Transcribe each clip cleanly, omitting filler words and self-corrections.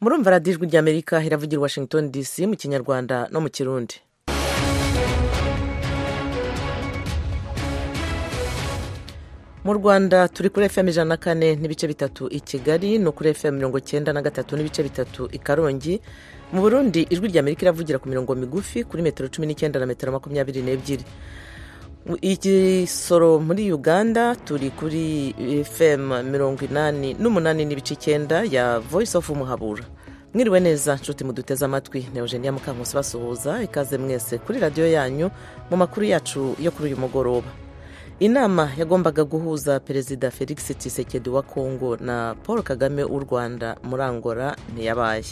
murumva radiyo ijwi ry'Amerika iravugira i Washington DC mu Kinyarwanda no mu Kirundi. Mu Rwanda turi kuri FM 104 n'ibice bitatu i Kigali no kuri FM 93 n'ibice bitatu i Karongi. Mu Burundi ijwi ry'Amerika iravugira ku mirongo migufi kuri metero 19 na metero 22. Igisoro muri Uganda turi kuri FM 88 n'ibice 9 ya Voice of Muhabura. Mwiriwe neza nshuti muduteza amatwi, ne Eugenia Mukankusi basuhuza, ikaze mwese kuri radio yanyu mu makuru yacu yo kuri uyu mugoroba. Inama yagombaga guhuza Perezida Felix Tshisekedi wa Kongo na Paul Kagame w'u Rwanda muri Angola ntiyabaye.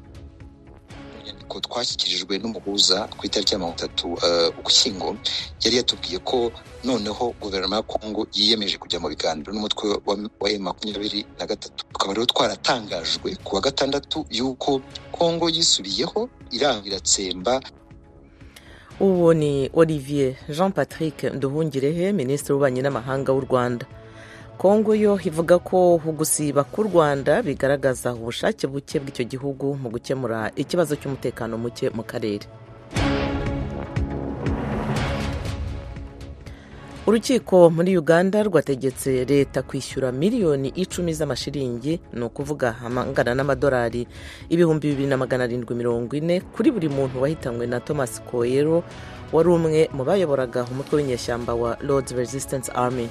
Ko twashyikirijwe n'umuhuza ku itariki ya 30 Ugushyingo yari yatubwiye ko noneho guverinoma ya Kongo yiyemeje kujya mu biganiro n'umutwe wa M23. Tukaba rero twaratangajwe ku wa gatandatu yuko Kongo yisubiyeho irangiratsemba. Uwo ni Olivier Jean-Patrick Nduhungirehe, Minisitiri w'Ububanyi n'Amahanga w'u Rwanda. Kongo yo ivuga ko gusiba ku Rwanda bigaragaza ubushake buke bw'icyo gihugu mu gukemura ikibazo cy'umutekano muke mu karere. Urukiko muri Uganda rwategetse leta kwishyura miliyoni 10 z'amashiringi, no kuvuga amangana n'amadolari 2740 kuri buri muntu wahitanywe na Thomas Koyero, wari umwe mu bayoboraga umutwe w'inyeshyamba wa Lord's Resistance Army.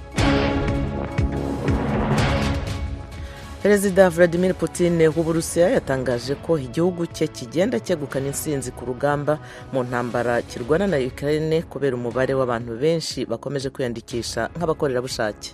Perezida Vladimir Putin w'Uburusiya yatangaje ko igihugu cye kigenda cyegukana intsinzi ku rugamba mu ntambara kirwana na Ukraine kubera umubare w'abantu benshi bakomeje kwiyandikisha nk'abakorerabushake.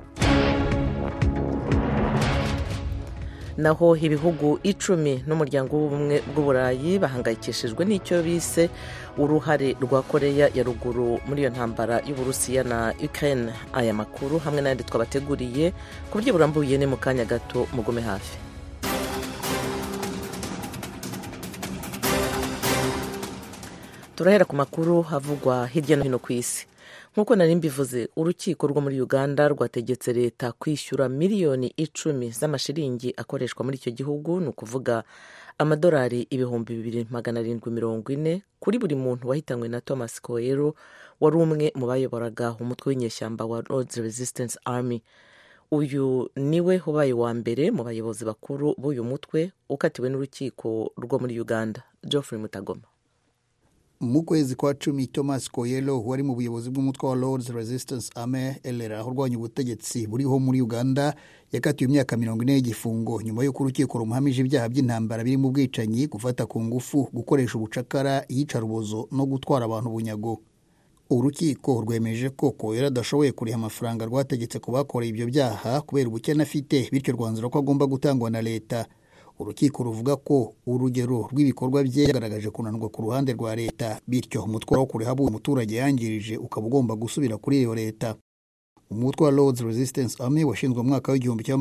Naho ibihugu 10 n'umuryango w'ubumwe bw'Uburayi bahangayikishijwe n'icyo bise uruhare rwa Korea ya ruguru muri iyo ntambara y'Uburusiya na Ukraine. Aya makuru hamwe n'andi twabateguriye ku buryo burambuye ni mu kanya gato, mugume hafi. Turahera ku makuru havugwa hirya no hino ku isi. Nkuko nari mbivuze, urukiko rwo muri Uganda rwategetse leta kwishyura miliyoni 10 z'amashiringi akoreshwa muri icyo gihugu, no kuvuga amadolari 2740 kuri buri muntu wahitanywe na Thomas Koyero, wari umwe mu bayoboraga umutwe w'inyeshyamba wa Lord's Resistance Army. Uyu niwe ubaye wa mbere mu bayobozi bakuru b'uyu mutwe ukatiwe n'urukiko rwo muri Uganda. Geoffrey Mutagoma. Mu kwezi kwa 10 Thomas Koyelo wari mu buyobozi bw'umutwe wa Lord's Resistance Army LRA urwanya ubutegetsi buriho muri Uganda yakatiwe imyaka 40 y'igifungo nyuma yo kurukiko rumuhamije ibyaha by'intambara biri mu bwicanyi, gufata ku ngufu, gukoresha ubucakara, iyicarubozo no gutwara abantu bunyago. Urukiko rwemeje ko Koyelo adashoboye kuriha amafaranga rwategetse ku bakoreye ibyo byaha kubera ubukene afite, bityo rwanzura ko agomba gutangwa na leta. Urukiko ruvuga ko urugero rw'ibikorwa bye yagaragaje kunanirwa ku ruhande rwa leta, bityo umutwe wo kuriha umuturage yangirije ukaba ugomba gusubira kuri iyo leta. Umutwe wa Lord's Resistance Army washinzwe mu mwaka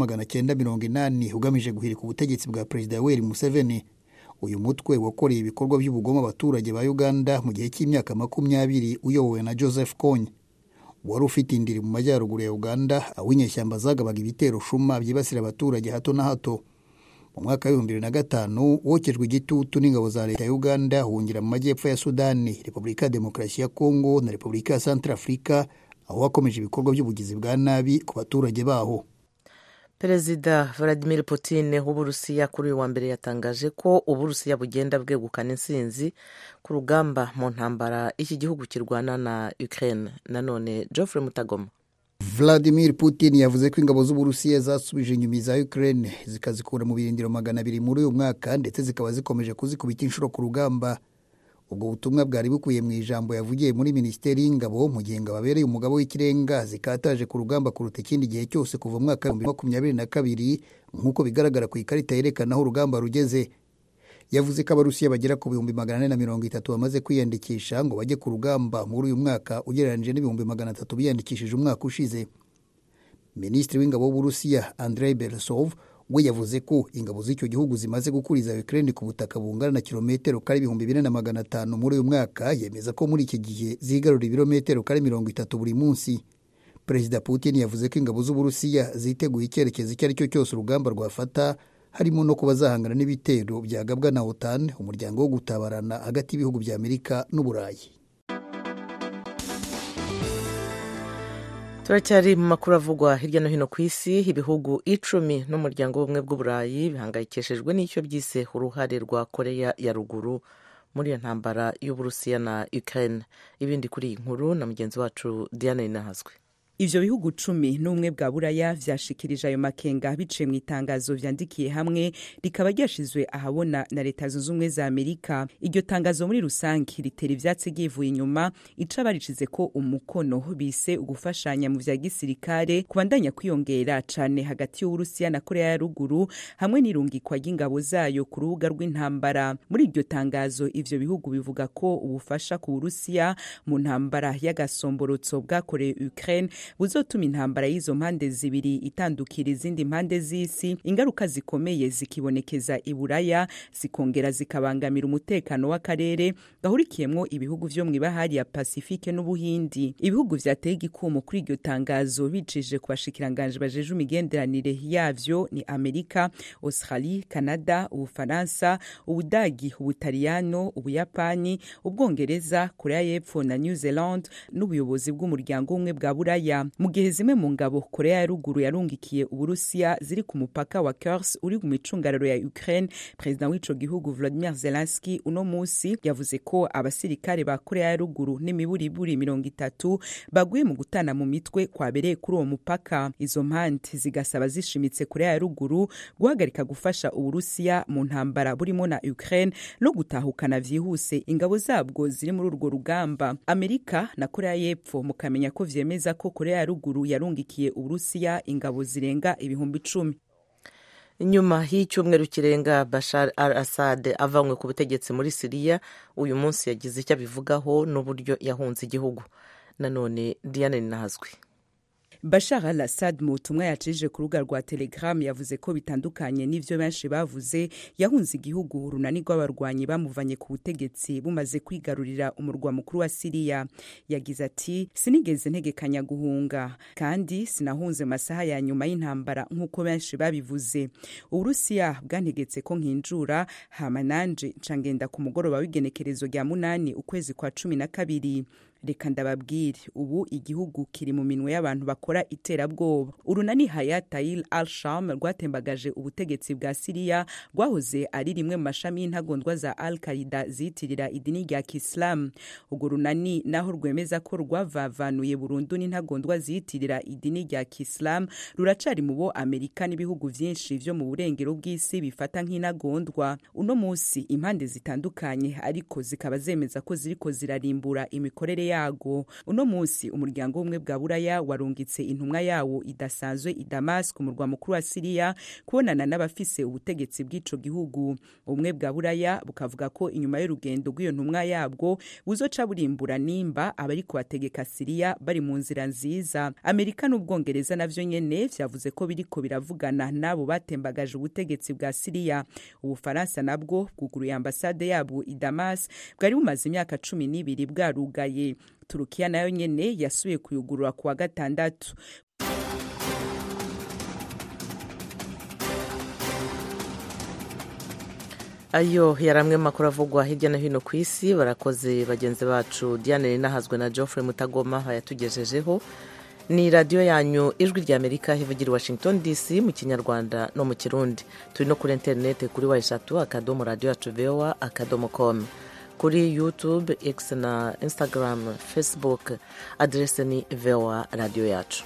w'1980 ugamije guhirika ubutegetsi bwa Perezida Yoweri Museveni. Uyu mutwe wakoreye ibikorwa by'ubugome abaturage ba Uganda mu gihe cy'imyaka 20 uyobowe na Joseph Kony. Wari ufite indiri mu majyaruguru ya Uganda, aho inyeshyamba zagabaga ibitero shuma byibasira abaturage hato na hato. Mu mwaka wa 2005 wokejwe igitutu n'ingabo za leta ya Uganda hungira mu majyepfo ya Sudani, Repubulika ya Demokarasi ya Kongo na Repubulika ya Centrafrica, aho wakomeje ibikorwa by'ubugizi bwa nabi ku baturage baho. Perezida Vladimir Putin w'Uburusiya kuri uyu wa mbere yatangaje ko Uburusiya bugenda bwegukana intsinzi ku rugamba mu ntambara iki gihugu kirwana na Ukraine. Nanone Geoffrey Mutagoma. Vladimir Putin yavuze ko ingabo z'Uburusiya zasubije inyuma za Ukraine zikazikura mu birindiro 200 muri uyu mwaka, ndetse zikaba zikomeje kuzikubita inshuro ku rugamba. Ubwo butumwa bwari bukuye mu ijambo yavugiye muri Minisiteri y'Ingabo mu gihe ngababereye umugabo w'ikirenga zikataje ku rugamba kuruta ikindi gihe cyose kuva mu mwaka wa 2022, nk'uko bigaragara ku ikarita yerekana aho urugamba rugeze. Yavuze ko Abarusiya bagera ku 430 bamaze kwiyandikisha ngo bajye ku rugamba muri uyu mwaka, ugereranyije n'300 biyandikishije umwaka ushize. Minisitiri w'Ingabo w'Uburusiya Andrei Beresov we yavuze ko ingabo z'icyo gihugu zimaze gukuriza Ukraine ku butaka bungana na kilometero kare 2500 muri uyu mwaka. Yemeza ko muri iki gihe zigarura ibirometero kare 30 buri munsi. Perezida Putin yavuze ko ingabo z'Uburusiya ziteguye icyerekezo icyo ari cyo cyose urugamba rwafata, harimo no kuba zahangana n'ibitero byagabwa na OTAN, umuryango wo gutabarana hagati y'ibihugu bya Amerika n'Uburayi. turacyari mu makuru avugwa hirya no hino ku isi. Ibihugu 10 n'umuryango w'ubumwe bw'Uburayi bihangayikishijwe n'icyo byise uruhare rwa Korea ya ruguru muri iyo ntambara y'Uburusiya na Ukraine. Ibindi kuri iyi nkuru na mugenzi wacu Diane Nahazwe. Ivyo bihugu 10 n'umwe bwa Buraya vyashikirije ayo makenga biciye mu itangazo vyandikiye hamwe rikaba ryashizwe ahabona na Leta Zunze Ubumwe za Amerika. Iryo tangazo muri rusangi ritera ivyatsi givuye inyuma ica baricize ko umukono bise ugufashanya mu vya gisirikare kubandanya kwiyongera cane hagati y'Uburusiya na Korea ya ruguru hamwe n'irungikwa ry'ingabo zayo ku rubuga rw'intambara. Muri iryo tangazo ivyo bihugu bivuga ko ubufasha ku Burusiya mu ntambara y'agasomborotso bwakoreye Ukraine buzotuma intambara y'izo mpande zibiri itandukira izindi mpande z'isi, ingaruka zikomeye zikibonekeza i Buraya, zikongera zikabangamira umutekano w'akarere gahurikiyemwo ibihugu vyo mw'ibahari ya Pacifique n'Ubuhindi. Ibihugu vyateye igikumo kuri iryo tangazo bicije ku bashikiranganje bajeje imigenderanire yavyo ni Amerika, Australie, Canada, Ubufaransa, Ubudagi, Ubutaliyano, Ubuyapani, Ubwongereza, Korea y'Epfo na New Zealand n'ubuyobozi bw'umuryango umwe bwa Buraya. Mu gihe zimwe mu ngabo Korea ya ruguru yarungikiye Uburusiya ziri ku mupaka wa Kursk uri mu micungararo ya Ukraine, Perezida w'ico gihugu Volodymyr Zelensky uno musi yavuze ko abasirikare ba Korea ya ruguru n'imiburiburi 30 baguye mu gutana mu mitwe kwabereye kuri uwo mupaka. Izo mpande zigasaba zishimitse Korea ya ruguru guhagarika gufasha Uburusiya mu ntambara burimo na Ukraine no gutahukana vyihuse ingabo zabwo ziri muri urwo rugamba. Amerika na Korea y'Epfo mukamenya ko vyemeza ko Korea ya ruguru yarungikiye Uburusiya ingabo zirenga 10,000. Nyuma y'icyumweru kirenga Bashar al-Assad avanywe ku butegetsi muri Syria, uyu munsi yagize icyo abivugaho n'uburyo yahunze igihugu. Nanone Diane Nahazwe. Bashar al-Assad mu butumwa yacishije ku rubuga rwa Telegram yavuze ko bitandukanye n'ivyo benshi bavuze, yahunze igihugu urunani rw'abarwanyi bamuvanye ku butegetsi bumaze kwigarurira umurwa mukuru wa Syria. Yagize ati sinigeze ntegekanya guhunga kandi sinahunze masaha ya nyuma y'intambara nk'uko benshi babivuze. Uburusiya bwantegetse ko nkinjura hama nanje ncangenda ku mugoroba w'igenekerezo rya 8 ukwezi kwa 12. Reka ndababwire ubu igihugu kiri mu minwe y'abantu bakora iterabwoba. Urunani Hayat Tahrir al-Sham rwatembagaje ubutegetsi bwa Syria rwahoze ari rimwe mu mashami y'intagondwa za Al-Qaeda zitirira idini rya Islam. Urwo runani naho rwemeza ko rwavavanuye burundu n'intagondwa zitirira idini rya Islam, ruracari mu bo Amerika n'ibihugu vyinshi vyo mu burengero bw'isi bifata nk'intagondwa. Uno musi impande zitandukanye ariko zikaba zemeza ko ziriko zirarimbura imikorere yago. Uno musi umuryango umwe bwa Buraya warungitse intumwa yawo idasanzwe i Damascus mu murwa mukuru wa Syria kubonana n'abafise ubutegetsi bw'ico gihugu. Umwe bwa Buraya bukavuga ko inyuma y'urugendo rw'iyo ntumwa yabwo buzoca burimbura nimba abari kubategeka Syria bari mu nzira nziza. Amerika n'Ubwongereza navyo nyene vyavuze ko biriko biravugana nabo batembagaje ubutegetsi bwa Syria. Ubufaransa nabwo bwuguruye ambasade yabwo i Damas bwari bumaze imyaka 12 bwarugaye. Turukiya nayo nyene yasubiye kuyugurura kuwa 6. Ayo yaramwe makuru avugwa hirya no hino ku isi. Barakoze bagenzi bacu Diane Nahazwe na Geoffrey Mutagoma bayatugejejeho. Ni radio yanyu Ijwi rya Amerika hivugira Washington DC mu Kinyarwanda no mu Kirundi. Turi no kuri internet kuri wa3.radio.voa.com. Kuri YouTube, X na Instagram, Facebook, adrese ni VOA Radio yacu.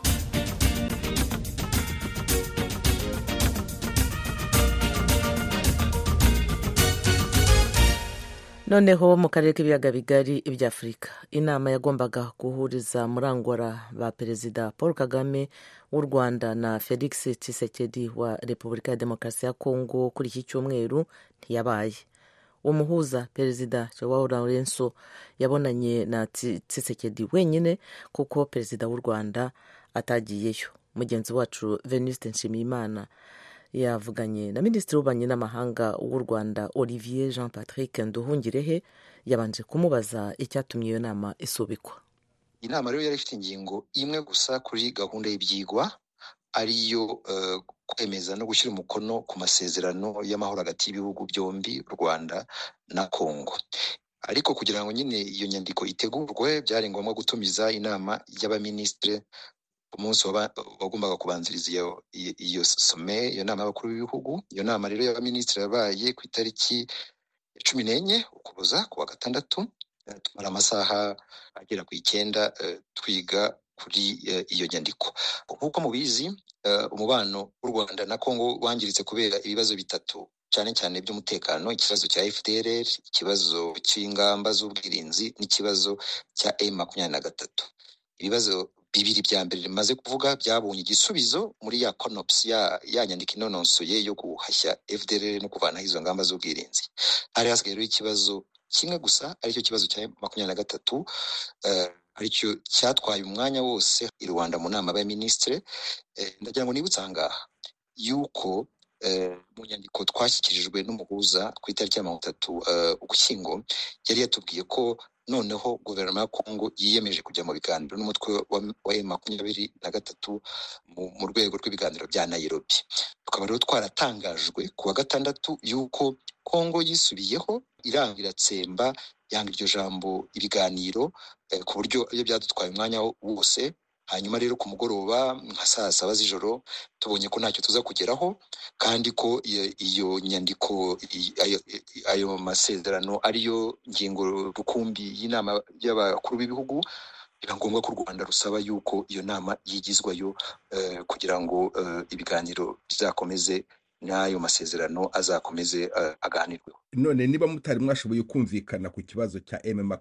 Noneho mu karere k'ibiyaga bigari ibya Afurika, inama yagombaga guhuriza murangwara ba Perezida Paul Kagame w'u Rwanda na Felix Tshisekedi wa Repubulika ya Demokarasi ya Kongo kuri iki cyumweru ntiyabaye. Umuhuza Perezida Joao Lourenço yabonanye na Tshisekedi wenyine kuko Perezida w'u Rwanda atagiyeyo. Mugenzi wacu Venuste Nshimiyimana yavuganye na Minisitiri w'Ububanyi n'Amahanga w'u Rwanda Olivier Jean Patrick Nduhungirehe, yabanje kumubaza icyatumye iyo nama isubikwa. Inama rero yari ifite ingingo imwe gusa kuri gahunda y'ibyigwa, ariyo kwemeza no gushyira umukono ku masezerano y'amahoro hagati y'ibihugu byombi, u Rwanda na Kongo. Ariko kugira ngo nyine iyo nyandiko itegurwe, byari ngombwa gutumiza inama y'abaminisitiri umunsi wagombaga kubanziriza iyo some, iyo nama y'abakuru b'ibihugu. Iyo nama rero y'abaminisitiri yabaye ku itariki ya 14 Ukuboza ku wa gatandatu. Tumara amasaha agera ku 9 twiga kuri iyo nyandiko. Nk'uko mubizi, umubano w'u Rwanda na Kongo wangiritse kubera ibibazo bitatu cyane cyane by'umutekano: ikibazo cya FDLR, ikibazo cy'ingamba z'ubwirinzi, n'ikibazo cya M23. Ibibazo bibiri bya mbere rimaze kuvuga byabonye igisubizo muri ya CONOPS, ya nyandiko inononsoye yo guhashya FDLR no kuvanaho izo ngamba z'ubwirinzi. Hari hasigaye rero ikibazo kimwe gusa, aricyo kibazo cya M23, aricyo cyatwaye umwanya wose i Rwanda mu nama y'abaminisitiri. Ndagira ngo nibutse ahangaha yuko mu nyandiko twashyikirijwe n'umuhuza ku itariki ya 30 Ugushyingo, yari yatubwiye ko noneho guverinoma ya Kongo yiyemeje kujya mu biganiro n'umutwe wa M23 mu rwego rw'ibiganiro bya Nairobi. Tukaba rero twaratangajwe ku wa gatandatu yuko Kongo yisubiyeho, iranga iratsemba, yanga iryo jambo ibiganiro, ku buryo iyo byadutwaye umwanya wose. Hanyuma rero ku mugoroba nka saa 7 z'ijoro tubonye ko ntacyo tuza kugeraho, kandi ko iyo nyandiko, ayo masezerano ariyo ngingo rukumbi y'inama y'abakuru b'ibihugu, biba ngombwa ko u Rwanda rusaba yuko iyo nama yigizwayo kugira ngo ibiganiro bizakomeze n'ayo masezerano azakomeze aganirweho. None niba mutari mwashoboye kumvikana ku kibazo cya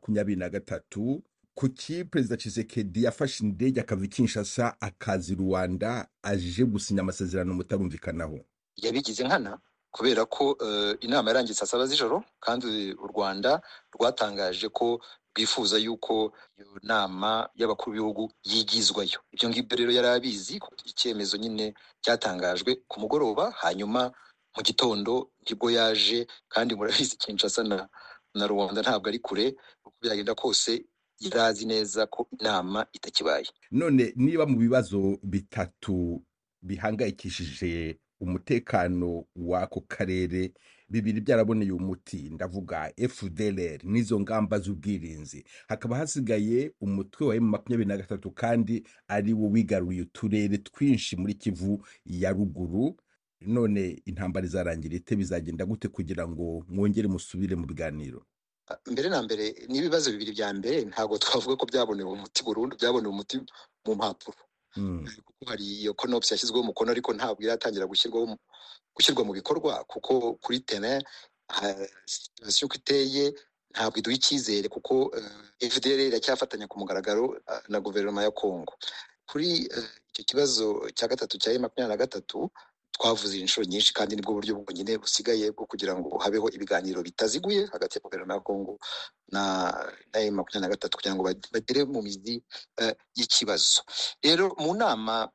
M23, kuki Perezida Tshisekedi yafashe indege akava i Kinshasa akaza i Rwanda aje gusinya amasezerano mutarumvikanaho? Yabigize nkana kubera ko inama yarangiye saa 7 z'ijoro, kandi u Rwanda rwatangaje ko rwifuza yuko iyo nama y'abakuru b'ibihugu yigizwayo. Ibyo ngibyo rero yari abizi, icyemezo nyine cyatangajwe ku mugoroba, hanyuma mu gitondo nibwo yaje. Kandi murabizi Kinshasa na Rwanda ntabwo ari kure, uko byagenda kose yarazi neza ko inama itakibaye. None niba mu bibazo bitatu bihangayikishije umutekano w'ako karere bibiri byaraboneye umuti, ndavuga FDLR n'izo ngamba z'ubwirinzi, hakaba hasigaye umutwe wa M23 kandi ari wo wigaruye uturere twinshi muri Kivu ya ruguru. None intambara izarangira ite? Bizagenda gute kugira ngo mwongere musubire mu biganiro? Mbere na mbere n'ibibazo bibiri bya mbere ntabwo twavuga ko byabonewe umuti burundu, byabonewe umuti mu mpapuro. Kuko hari iyo CONOPS yashyizweho umukono, ariko ntabwo iratangira gushyirwa mu bikorwa, kuko kuri terrain situation uko iteye ntabwo iduha icyizere, kuko FDLR iracyafatanya ku mugaragaro na guverinoma ya Kongo. Kuri icyo kibazo cya gatatu cya M23 twavuze inshuro nyinshi, kandi nibwo buryo bwonyine busigaye bwo kugira ngo habeho ibiganiro bitaziguye hagati ya guverinoma ya Kongo na M23 kugira ngo bagere mu mizi y'ikibazo. Rero mu nama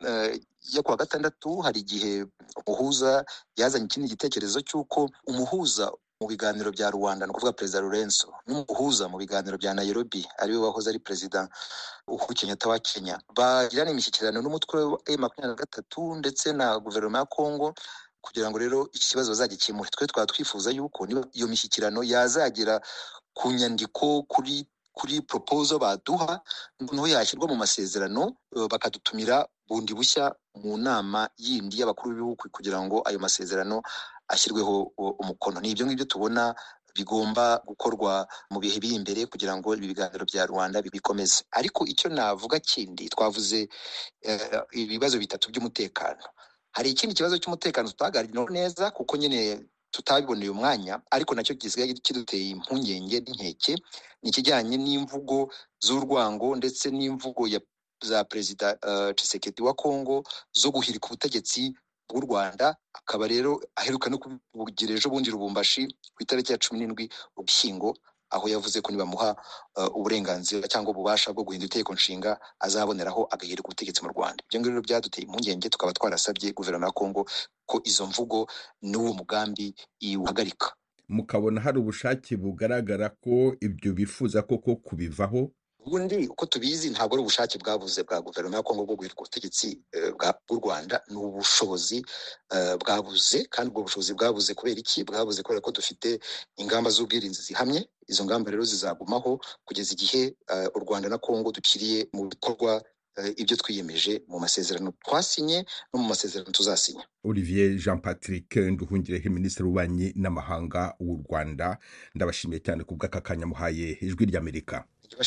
yo kuwa gatandatu hari igihe umuhuza yazanye ikindi gitekerezo cy'uko umuhuza mu biganiro bya Rwanda, no kuvuga Perezida Lorenzo, n'umuhuza mu biganiro bya Nairobi ariwe wahoze ari Perezida Uhuru Kenyatta wa Kenya, bagirana imishyikirano n'umutwe wa M23 ndetse na guverinoma ya Kongo kugira ngo rero iki kibazo bazagikemure. Twe twaba twifuza yuko iyo mishyikirano yazagera ku nyandiko, kuri proposal baduha, noneho yashyirwa mu masezerano, bakadutumira bundi bushya mu nama yindi y'abakuru b'ibihugu kugira ngo ayo masezerano ashyirweho umukono. Ni ibyo ngibyo tubona bigomba gukorwa mu bihe biri imbere kugira ngo ibi biganiro bya Rwanda bikomeze. Ariko icyo navuga kindi, twavuze ibibazo bitatu by'umutekano. Hari ikindi kibazo cy'umutekano tutaganiriyeho neza kuko nyine tutabiboneye umwanya, ariko nacyo gisigaye kiduteye impungenge n'inkeke, ni ikijyanye n'imvugo z'urwango ndetse n'imvugo za Perezida Tshisekedi wa Kongo zo guhirika ubutegetsi bw'u Rwanda. Akaba rero aheruka no kubugira ejo bundi Lubumbashi ku itariki ya 17 Ugushyingo, aho yavuze ko nibamuha uburenganzira cyangwa ububasha bwo guhindura itegeko nshinga azaboneraho agahirika ubutegetsi mu Rwanda. Ibyo ngibyo byaduteye impungenge, tukaba twarasabye guverinoma ya Kongo ko izo mvugo n'uwo mugambi iwuhagarika. Mukabona hari ubushake bugaragara ko ibyo bifuza koko kubivaho? ubundi uko tubizi ntabwo ari ubushake bwabuze bwa guverinoma ya Kongo bwo guhirika ubutegetsi bw'u Rwanda, ni ubushobozi bwabuze. kandi ubwo bushobozi bwabuze kubera iki? Bwabuze kubera ko dufite ingamba z'ubwirinzi zihamye. Izo ngamba rero zizagumaho kugeza igihe u Rwanda na Kongo dukiriye mu bikorwa ibyo twiyemeje mu masezerano twasinye no mu masezerano tuzasinya. Olivier Jean Patrick Nduhungirehe, minisitiri w'ububanyi n'amahanga w'u Rwanda, ndabashimiye cyane ku bw'aka kanya muhaye Ijwi ry'Amerika.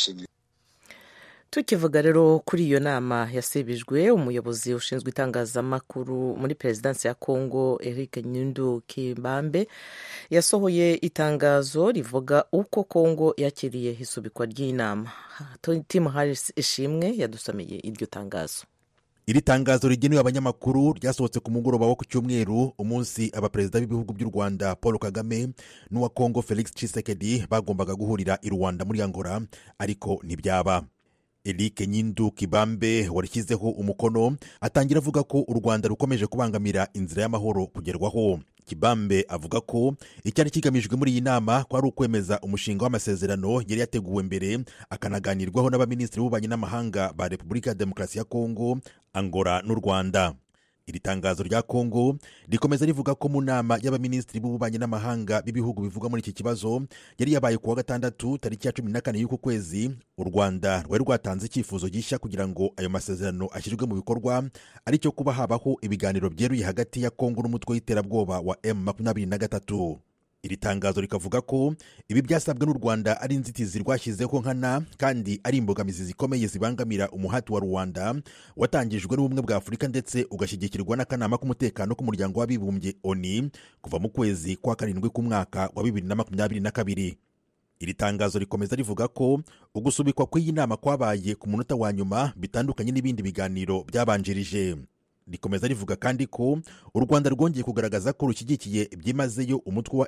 tukivuga rero kuri iyo nama yasibijwe, umuyobozi ushinzwe itangazamakuru muri perezidansi ya Kongo Eric Nyundu Kibambe yasohoye itangazo rivuga uko Kongo yakiriye isubikwa ry'inama. Tim Harris Ishimwe yadusomeye iryo tangazo. Iri tangazo rigenewe abanyamakuru ryasohotse ku mugoroba wo ku cyumweru, umunsi abaperezida b'ibihugu by'u Rwanda Paul Kagame n'uwa Kongo Felix Tshisekedi bagombaga guhurira i Rwanda muri Angola, ariko ntibyaba. Eric Nyundu Kibambe warishyizeho umukono atangira avuga ko u Rwanda rukomeje kubangamira inzira y'amahoro kugerwaho. Kibambe avuga ko icyari kigamijwe muri iyi nama ko ari ukwemeza umushinga w'amasezerano yari yateguwe mbere akanaganirwaho n'abaminisitiri b'ububanyi n'amahanga ba Repubulika ya Demokarasi ya Kongo, Angola n'u Rwanda. Iri tangazo rya Kongo rikomeza rivuga ko mu nama y'abaminisitiri b'ububanyi n'amahanga b'ibihugu bivuga muri iki kibazo yari yabaye kuwa gatandatu tariki ya 14 y'uku kwezi, u Rwanda rwari rwatanze icyifuzo gishya kugira ngo ayo masezerano ashyirwe mu bikorwa, aricyo kuba habaho ibiganiro byeruye hagati ya Kongo n'umutwe w'iterabwoba wa M23. Iri tangazo rikavuga ko ibi byasabwe n'u Rwanda ari inzitizi rwashyizeho nkana kandi ari imbogamizi zikomeye zibangamira umuhati wa Rwanda watangijwe n'ubumwe bwa Afurika ndetse ugashyigikirwa n'akanama k'umutekano k'umuryango w'abibumbye ONU kuva mu kwezi kwa 7 k'umwaka wa 2022. Iri tangazo rikomeza rivuga ko ugusubikwa kw'iyi nama kwabaye ku munota wa nyuma bitandukanye n'ibindi biganiro byabanjirije. Rikomeza rivuga kandi ko u Rwanda rwongeye kugaragaza ko rushyigikiye byimazeyo umutwe wa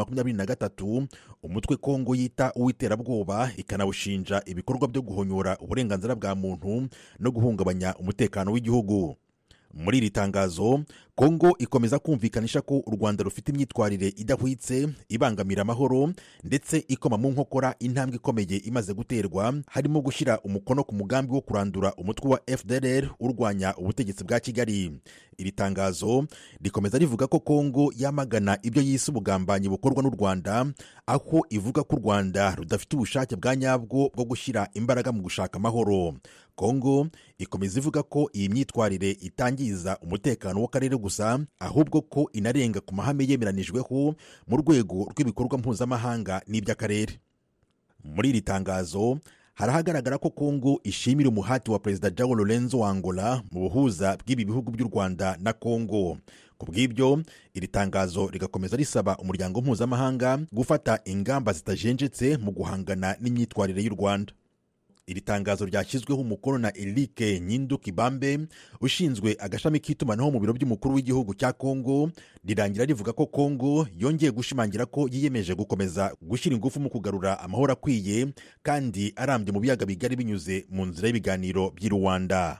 M23, umutwe Kongo yita uw'iterabwoba, ikanawushinja ibikorwa byo guhonyora uburenganzira bwa muntu no guhungabanya umutekano w'igihugu. Muri iri tangazo, Kongo ikomeza kumvikanisha ko u Rwanda rufite imyitwarire idahwitse ibangamira amahoro ndetse ikoma mu nkokora intambwe ikomeye imaze guterwa, harimo gushyira umukono ku mugambi wo kurandura umutwe wa FDLR urwanya ubutegetsi bwa Kigali. Iri tangazo rikomeza rivuga ko Kongo yamagana ibyo yise ubugambanyi bukorwa n'u Rwanda, aho ivuga ko u Rwanda rudafite ubushake bwa nyabwo bwo gushyira imbaraga mu gushaka amahoro. Kongo ikomeza ivuga ko iyi myitwarire itangiza umutekano w'akarere gusa, ahubwo ko inarenga ku mahame yemeranijweho mu rwego rw'ibikorwa mpuzamahanga n'iby'akarere. Muri iri tangazo harahagaragara ko Kongo ishimira umuhati wa Perezida Joao Lourenço wa Angola mu buhuza bw'ibi bihugu by'u Rwanda na Kongo. Ku bw'ibyo, iri tangazo rigakomeza risaba umuryango mpuzamahanga gufata ingamba zitajenjetse mu guhangana n'imyitwarire y'u Rwanda. Iri tangazo ryashyizweho umukono na Eric Nyundu Kibambe ushinzwe agashami k'itumanaho mu biro by'umukuru w'igihugu cya Kongo, rirangira rivuga ko Kongo yongeye gushimangira ko yiyemeje gukomeza gushyira ingufu mu kugarura amahoro akwiye kandi arambye mu biyaga bigari binyuze mu nzira y'ibiganiro by'i Rwanda.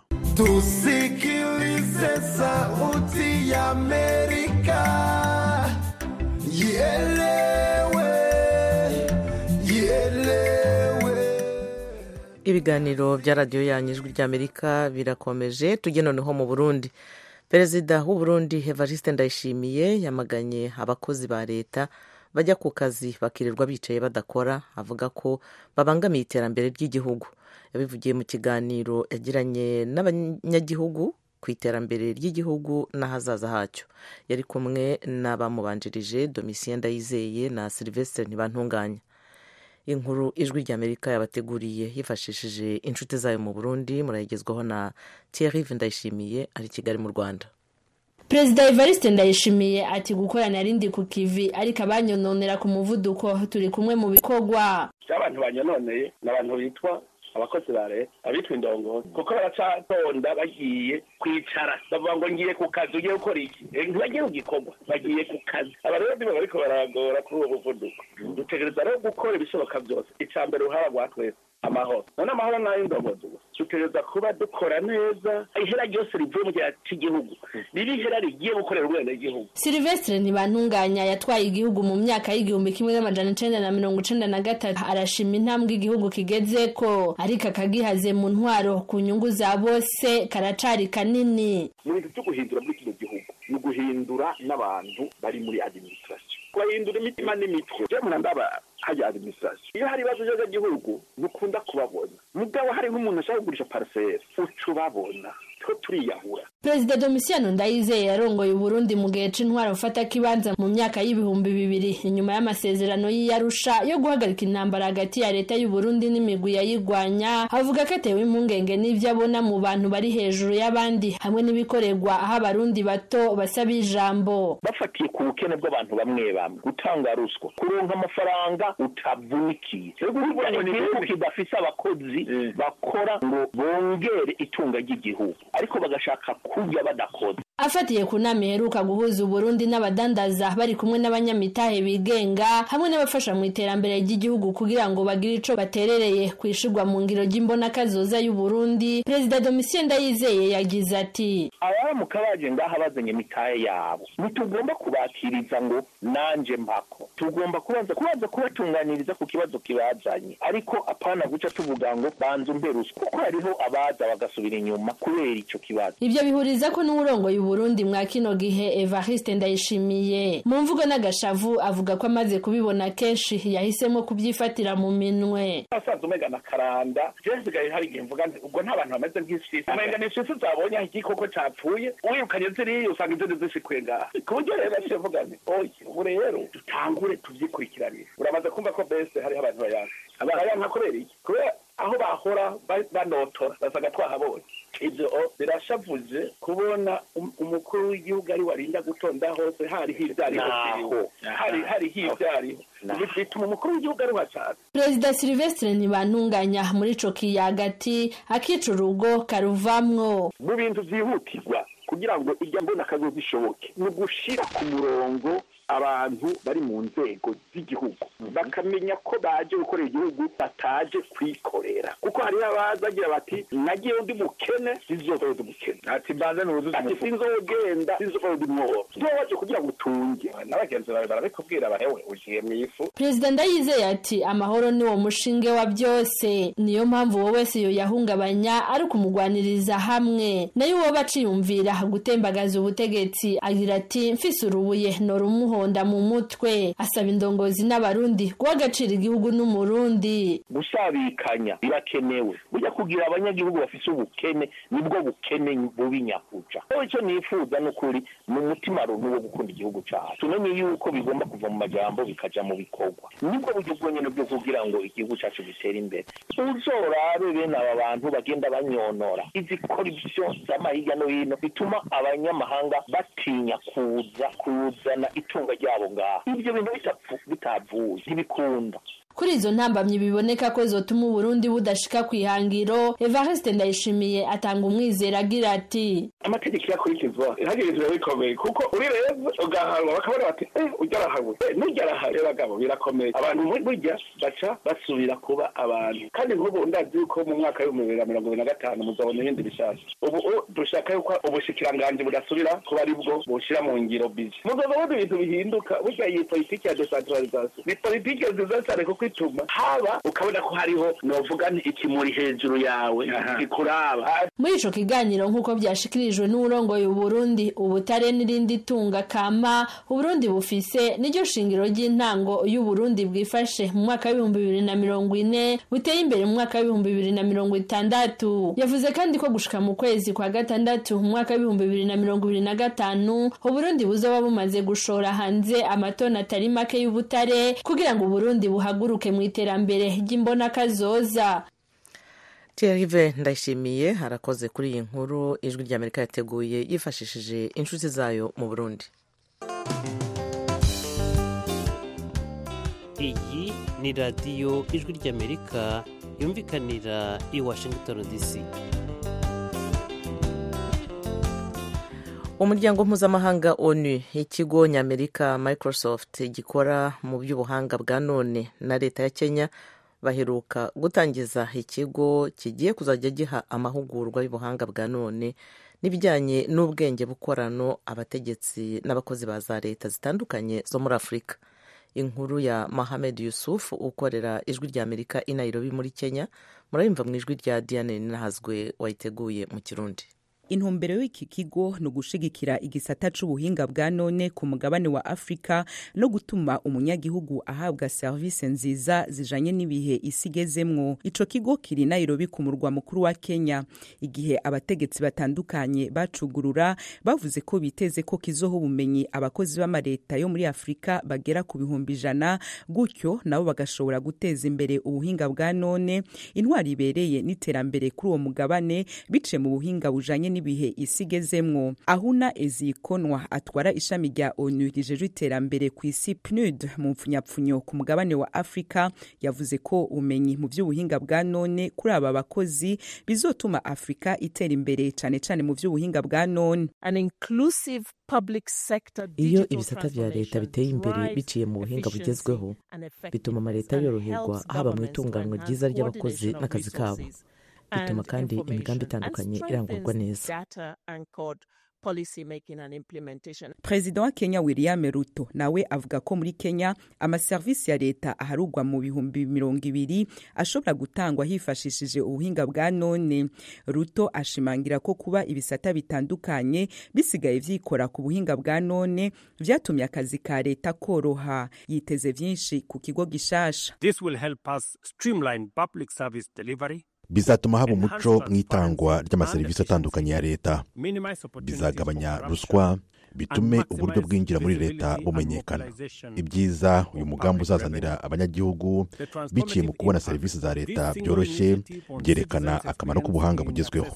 Tusikilize sauti ya Amerika, ielewe. Ibiganiro bya radiyo yanyu Ijwi ry'Amerika birakomeje. Tujye noneho mu Burundi. Perezida w'u Burundi Evariste Ndayishimiye yamaganye abakozi ba leta bajya ku kazi bakirirwa bicaye badakora, avuga ko babangamiye iterambere ry'igihugu. Yabivugiye mu kiganiro yagiranye n'abanyagihugu ku iterambere ry'igihugu n'ahazaza hacyo. Yari kumwe n'abamubanjirije Domitien Ndayizeye na Sylvestre Ntibantunganya. Inkuru Ijwi ry'Amerika yabateguriye yifashishije inshuti zayo mu Burundi, murayigezwaho na Thierry Ndayishimiye ari Kigali mu Rwanda. Perezida Evariste Ndayishimiye ati gukorana rindi ku kivi ariko abanyononera ku muvuduko turi kumwe mu bikorwa. Abantu banyononeye n'abantu bitwa abakozi ba leta, abitwa indongozi, kuko baracatonda bagiye kwicara bavuga ngo ngiye ku kazi, ugiye gukora iki? Ntibagiye ku gikorwa, bagiye ku kazi. Abarundi bariko baragora kuri uwo muvuduko. Dutegereza rero gukora ibishoboka byose. Icambere uruhara rwa twese amahoro none amahoro nayo indogozo dutegereza kuba dukora neza ihera ryose rivuye mu gihe cy'igihugu riri ihera rigiye gukorera ubwenegihugu. Silvestre Ntibantunganya yatwaye igihugu mu myaka y'1993 arashima intambwe igihugu kigeze ko ariko akagihaze mu ntwaro ku nyungu za bose karacari kanini. Mu bintu byo guhindura muri kino gihugu ni guhindura n'abantu bari muri administration kubahindura imitima n'imitwe je murandaba hajya administration iyo hari ibibazo by'igihugu nukunda kubabona mugabo hari nk'umuntu ashaka kugurisha parcelle ucubabona two turiyahura. Perezida Domitiano Ndayizeye yarongoye Burundi mu gihe c'intwaro ufata kibanza mu myaka y'ibihumbi 2000 inyuma y'amasezerano y'Arusha yo guhagarika intambara hagati ya leta y'u Burundi n'imigwi yayigwanya avuga ko atewe impungenge n'ivyo abona mu bantu bari hejuru y'abandi hamwe n'ibikorerwa aho abarundi bato basaba ijambo bafatiye ku bukene bw'abantu bamwe bamwe gutanga ruswa kuronka amafaranga utavunikiye igihugu kidafise abakozi bakora ngo bongere itunga ry'igihugu ariko bagashaka kujya badakoze. Afatiye ku nama iheruka guhuza Burundi n'abadandaza bari kumwe n'abanyamitahe bigenga hamwe n'abafasha mu iterambere ry'igihugu kugira ngo bagire ico baterereye kwishirwa mu ngiro ry'imbona kazoza y'u Burundi, Perezida Domitien Ndayizeye yagize ati abamuka baje ngaha bazanye mitahe yabo nitugomba kubakiriza ngo nanje mpako tugomba kubanza kubatunganiriza ku kibazo kibazanye ariko apana guca tuvuga ngo banze umberuswa kuko hariho abaza bagasubira inyuma kubera ico kibazo. Ivyo bihuriza ko n'urongo y'u Burundi mwa kino gihe Evariste Ndayishimiye mu mvugo n'agashavu avuga ko amaze kubibona kenshi yahisemo kubyifatira mu minwe. Asanzwe umega na karanda jesigaye hari igihe mvuga ubwo nta bantu bameze nk'isisi umega n'isisi zabonye igikoko capfuye uyukanye ziriyo usanga izindi zishikuye ngaha kuburyo rero bavuga nti oye ubu rero dutangure tuvyikurikiranire uramaze kumva ko bese hariho abantu bayanka kubera iki kubera aho bahora banotora basaga twahabonye ibyo birashavuje kubona umukuru w'igihugu ari warinda gutonda hose hari hivyariho hari hivyariho bituma umukuru w'igihugu ari wacatse. Perezida Silvestre Ntibantunganya muri ico kiyagati akica urugo karuvamwo mu bintu vyihutirwa kugira ngo ijya mbona kazoza ishoboke ni gushira ku murongo abantu bari mu nzego z'igihugu bakamenya ko baje gukorera igihugu bataje kwikorera kuko hari abazagira bati nagiye undi mukene sizova undi mukene ati banza nuzuza ati sinzogenda sizova undi mwo waje kugira ngo utunge n'abagenzi bawe barabikubwira bahewe ugiye mu ifu. Perezida Ndayizeye ati amahoro ni wo mushinge wa byose niyo mpamvu wowe wese yo yahungabanya ari kumugwaniriza hamwe nayo wowe baciyumvira gutembagaza ubutegetsi agira ati mfise urubuye no rumuhonda mu mutwe asaba indongozi n'abarundi guha agaciro igihugu n'umurundi gusabikanya birakenewe burya kugira abanyagihugu bafise ubukene nibwo bukene bubi nyakuca icyo nifuza n'ukuri mu mutima runtu wo gukunda igihugu cyacu tumenye yuko bigomba kuva mu majambo bikaja mu bikorwa nibwo buryo bwonyene bwo kugira ngo igihugu cyacu gitere imbere uzorabe bene aba bantu bagenda banyonora izi corruption z'amahiga no hino bituma abanyamahanga batinya kuzana itunga ryabo ngaha ibyo bintu bitavuye ntibikunda. Kuri izo ntambamye biboneka ko zotuma Burundi budashika kwihangiro Evariste Ndayishimiye atanga umwizera agira ati amategeko yakurikizwa hagirizwe bikomeye kuko uri rero ugahanwa bakabona bati ujyarahawe n'ujyarahawe bagabo birakomeye abantu burya baca basubira kuba abantu kandi nk'ubu ndazi yuko mu mwaka w'2025 muzabona ibindi bishasha ubu dushaka yuko ubushikiranganje budasubira kuba ari bwo bushira mu ngiro bizi muzabona ibintu bihinduka burya iyi politiki ya decentralisation ni politiki nziza cyane kuko ituma haba ukabona ko hariho novuga ikimuri hejuru yawe ikuraba. Muri ico kiganiro nk'uko byashikirijwe n'urongoye Burundi ubutare n'irindi tunga kama Burundi bufise n'iryo shingiro ry'intango y'u Burundi bwifashe mu mwaka wa 2040 buteye imbere mu mwaka wa 2060 yavuze kandi ko gushika mu kwezi kwa gatandatu mu mwaka wa 2025 Burundi buzoba bumaze gushora hanze amatona atari make y'ubutare kugira ngo Burundi buhaguruke mu iterambere ry'imbona kazoza. Thierry Ndayishimiye harakoze kuri iyi nkuru ijwi ry'Amerika yateguye yifashishije inshuti zayo mu Burundi. Iyi ni radiyo ijwi ry'Amerika yumvikanira i Washington DC. Umuryango mpuzamahanga ONU ikigo ny'Amerika Microsoft gikora mu by'ubuhanga bwa none na leta ya Kenya baheruka gutangiza ikigo kigiye kuzajya giha amahugurwa y'ubuhanga bwa none n'ibijyanye n'ubwenge bukorano abategetsi n'abakozi ba za leta zitandukanye zo muri Afurika. Inkuru ya Mohamed Yusuf ukorera ijwi rya Amerika i Nairobi muri Kenya, murayumva mu ijwi rya Diane Nahazwe wayiteguye mu Kirundi. Intumbero y'iki kigo ni ugushigikira igisata c'ubuhinga bwa none ku mugabane wa Afrika no gutuma umunyagihugu ahabwa service nziza zijanye n'ibihe isigezemwo. Ico kigo kiri Nairobi ku murwa mukuru wa Kenya. Igihe abategetsi batandukanye bacugurura bavuze ko biteze ko kizoho ubumenyi abakozi b'amareta yo muri Afrika bagera ku 100,000, gutyo nabo bagashobora guteza imbere ubuhinga bwa none, intwari ibereye n'iterambere kuri uwo mugabane bice mu buhinga bujanye n'ibihe isigezemwo. Ahuna Ezikonwa atwara ishami rya ONU rijejwe iterambere ku isi PNUD mu mpfunyapfunyo ku mugabane wa Afrika yavuze ko ubumenyi mu by'ubuhinga bwa none kuri aba bakozi bizotuma Afrika itera imbere cyane cyane mu by'ubuhinga bwa none. Iyo ibisata vya leta biteye imbere biciye mu buhinga bugezweho bituma amaleta yoroherwa haba mu itunganwa ryiza ry'abakozi n'akazi kabo, bituma kandi imigambi itandukanye irangurwa neza. President wa Kenya William Ruto nawe avuga ko muri Kenya amaservisi ya leta aharugwa mu 200,000 ashobora gutangwa hifashishije ubuhinga bwa none. Ruto ashimangira ko kuba ibisata bitandukanye bisigaye vyikora ku buhinga bwa none vyatumye akazi ka leta koroha. Yiteze vyinshi ku kigo gishasha. This will help us streamline public service delivery. Bizatuma haba umuco mw'itangwa ry'amaserivisi atandukanye ya leta, bizagabanya ruswa, bitume uburyo bwinjira muri leta bumenyekana. Ibyiza uyu mugambi uzazanira abanyagihugu biciye mu kubona serivisi za leta byoroshye, byerekana akamaro k'ubuhanga bugezweho.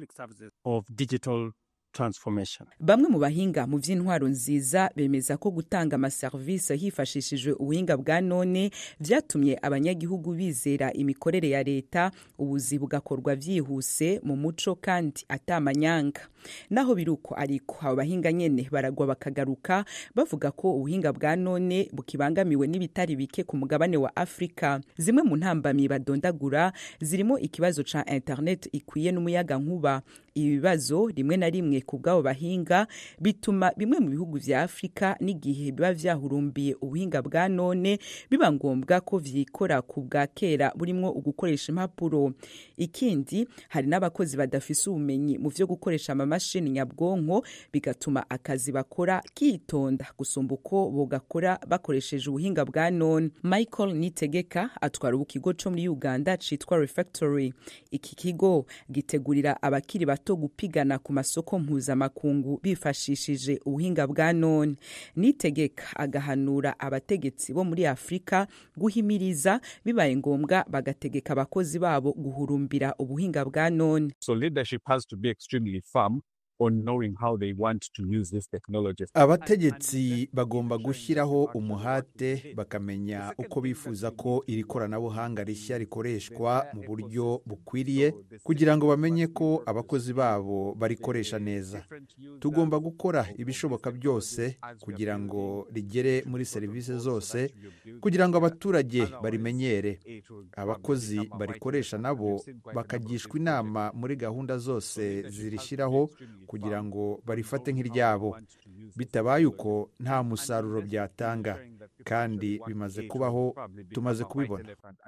Bamwe mu bahinga mu vy'intwaro nziza bemeza ko gutanga amaservisi hifashishijwe ubuhinga bwa none vyatumye abanyagihugu bizera imikorere ya leta, ubuzi bugakorwa vyihuse mu muco kandi atamanyanga. Naho biruko ariko abo bahinga nyene baragwa bakagaruka bavuga ko ubuhinga bwa none bukibangamiwe n'ibitari bike ku mugabane wa Afrika. Zimwe mu ntambamyi badondagura zirimo ikibazo ca internet ikwiye n'umuyaga nkuba. Ibibazo rimwe na rimwe ku bw'abo bahinga bituma bimwe mu bihugu vya Afrika n'igihe biba vyahurumbiye ubuhinga bwa none biba ngombwa ko vyikora ku bwa kera burimo ugukoresha impapuro. Ikindi hari n'abakozi badafise ubumenyi mu vyo gukoresha amamashini nyabwonko, bigatuma akazi bakora kitonda gusumba uko bogakora bakoresheje ubuhinga bwa none. Michael Nitegeka atwara ubukigo co muri Uganda citwa Refactory. Iki kigo gitegurira abakiri bato gupigana ku masoko mpuzamakungu bifashishije ubuhinga bwa none. Nitegeka agahanura abategetsi bo muri Afrika guhimiriza bibaye ngombwa bagategeka abakozi babo guhurumbira ubuhinga bwa none. So leadership has to be extremely firm on knowing how they want to use this technology. Abategetsi bagomba gushyiraho umuhate bakamenya uko bifuza ko iri koranabuhanga rishya rikoreshwa mu buryo bukwiriye kugira ngo bamenye ko abakozi babo barikoresha neza. Tugomba gukora ibishoboka byose kugira ngo rigere muri serivisi zose, kugira ngo abaturage barimenyere. Abakozi barikoresha nabo bakagishwa inama muri gahunda zose zirishyiraho kugira ngo barifate nk'iryabo. Bitabaye uko nta musaruro byatanga, kandi bimaze kubaho, tumaze kubibona.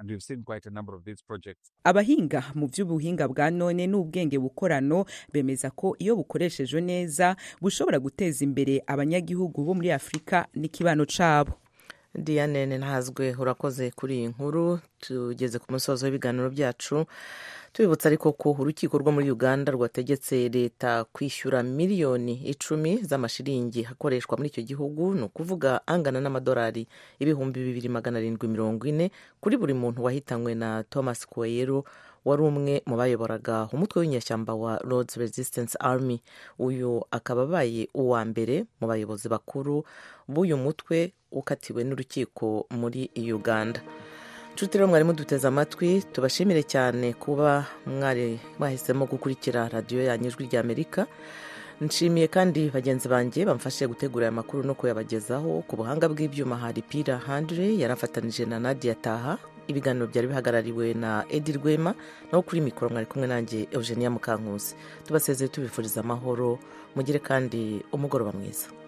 Abahinga mu by'ubuhinga bwa none n'ubwenge bukorano bemeza ko iyo bukoreshejwe neza bushobora guteza imbere abanyagihugu bo muri Afrika n'ikibano cabo. Diane Nahazwe urakoze kuri iyi nkuru. Tugeze ku musozo w'ibiganiro byacu, tubibutsa ariko ko urukiko rwo muri Uganda rwategetse leta kwishyura miliyoni 10 z'amashiringi hakoreshwa muri icyo gihugu, ni ukuvuga angana n'amadolari 2,740 kuri buri muntu wahitanywe na Thomas Kwoyero wari umwe mu bayoboraga umutwe w'inyeshyamba wa Lord's Resistance Army. Uyu akaba abaye uwa mbere mu bayobozi bakuru b'uyu mutwe ukatiwe n'urukiko muri Uganda. Nshuti rero mwari muduteze amatwi, tubashimire cyane kuba mwari mwahisemo gukurikira radiyo yanyu Ijwi ry'Amerika. Nshimiye kandi bagenzi banjye bamfashije gutegura aya makuru no kuyabagezaho. Ku buhanga bw'ibyuma hari Pira Handre yarafatanije na Nadia Taha. ibiganiro byari bihagarariwe na Edi Rwema naho kuri mikoro mwari kumwe nanjye Eugenia Mukankusi. Tubasezeye tubifuriza amahoro, mugire kandi umugoroba mwiza.